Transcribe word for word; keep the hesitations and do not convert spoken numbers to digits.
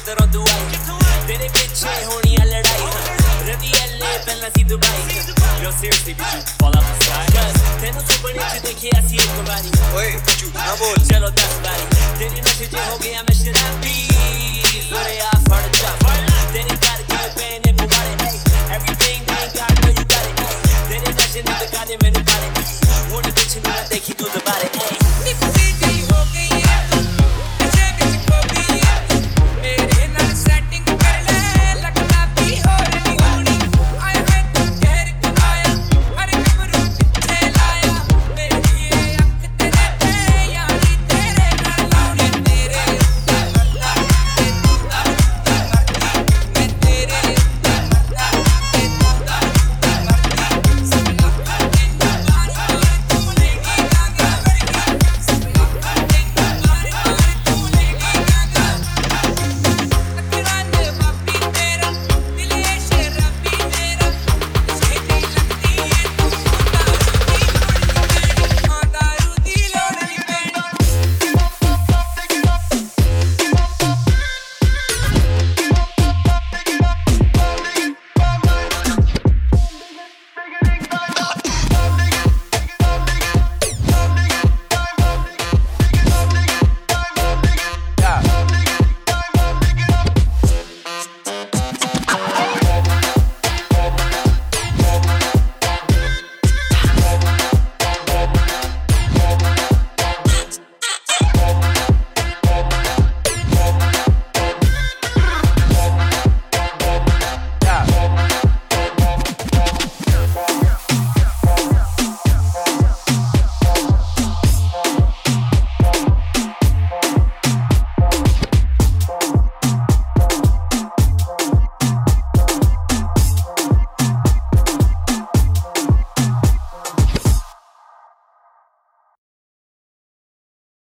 ਕਿਧਰੋਂ ਤੂੰ ਆਈ ਤੇਰੇ ਪਿੱਛੇ ਹੋਣੀ ਆ ਲੜਾਈ ਰਵੀ ਐਲੇ ਪਹਿਲਾਂ ਸੀ Dubai Yo seriously did you fall out the sky Cause ਤੈਨੂੰ ਸੁਪਨੇ ਚ ਦੇਖਿਆ ਸੀ ਇੱਕ ਵਾਰੀ ਓਏ ਝੂਠ ਨਾ ਬੋਲ ਚਲੋ ਦਸ ਵਾਰੀ ਤੇਰੇ ਨਸ਼ੇ ਚ ਹੋ ਗਿਆ ਮੈਂ ਸ਼ਰਾਬੀ ਸੋਰੇ ਆ ਫੜ ਜਾ ਤੇਰੇ ਕਰਕੇ ਪੈਨੇ ਪੁਆੜੇ Everything they got, know you got it ਤੇਰੇ ਨਸ਼ੇ ਨੇ ਦਿਖਾ ਦੇ ਮੈਨੂੰ ਪਾਰੇ ਹੁਣ ਪਿੱਛੇ ਨੂੰ ਨਾ ਦੇਖੀ ਤੂੰ ਦੁਬਾਰੇ